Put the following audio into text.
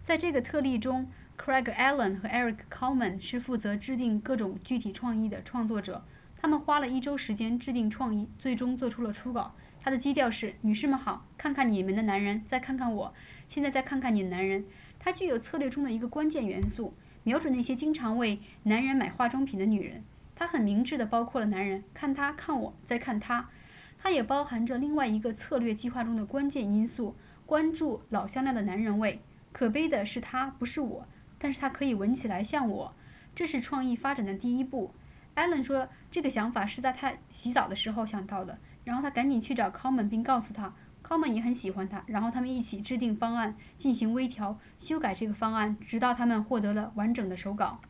在这个特例中 ，Craig Allen 和 Eric Kalman 是负责制定各种具体创意的创作者。他们花了1周时间制定创意，最终做出了初稿。它的基调是：女士们好，看看你们的男人，再看看我，现在再看看你的男人。它具有策略中的一个关键元素，瞄准那些经常为男人买化妆品的女人。它很明智地包括了男人，看他，看我，再看他。它也包含着另外一个策略计划中的关键因素：关注老香料的男人味。可悲的是他不是我，但是他可以闻起来像我。这是创意发展的第一步。Allen 说，这个想法是在他洗澡的时候想到的，然后他赶紧去找 Kalman 并告诉他，Kalman 也很喜欢他，然后他们一起制定方案，进行微调，修改这个方案，直到他们获得了完整的手稿。